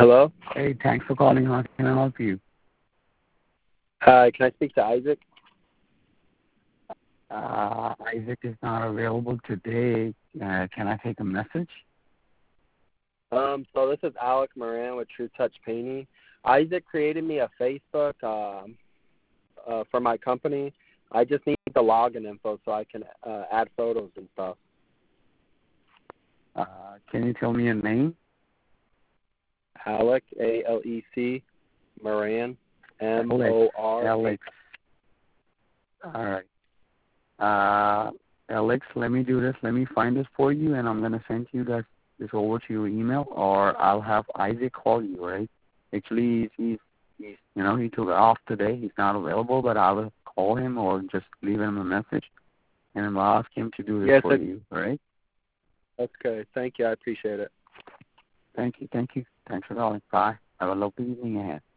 Hello? Hey, thanks for calling. How can I help you? Hi, can I speak to Isaac? Isaac is not available today. Can I take a message? So this is Alec Moran with True Touch Painting. Isaac created me a Facebook for my company. I just need the login info so I can add photos and stuff. Can you tell me your name? Alec, A-L-E-C, Moran, M-O-R. Alex. All right. Alex, let me do this. Let me find this for you, and I'm going to send you this over to your email, or I'll have Isaac call you, right? Actually, he's he took off today. He's not available, but I will call him or just leave him a message, and I'll ask him to do this for you, all right? Okay. Thank you. I appreciate it. Thank you. Thanks for calling. Bye. Have a lovely evening ahead.